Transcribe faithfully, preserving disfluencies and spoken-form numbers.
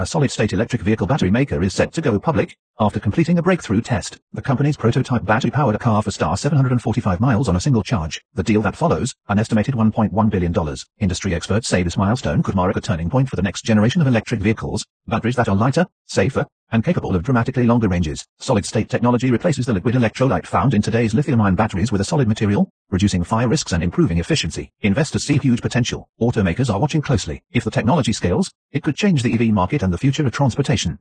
A solid-state electric vehicle battery maker is set to go public after completing a breakthrough test. The company's prototype battery powered a car for star seven hundred forty-five miles on a single charge. The deal that follows, an estimated one point one billion dollars. Industry experts say this milestone could mark a turning point for the next generation of electric vehicles, batteries that are lighter, safer, and capable of dramatically longer ranges. Solid-state technology replaces the liquid electrolyte found in today's lithium-ion batteries with a solid material, reducing fire risks and improving efficiency. Investors see huge potential. Automakers are watching closely. If the technology scales, it could change the E V market and the future of transportation.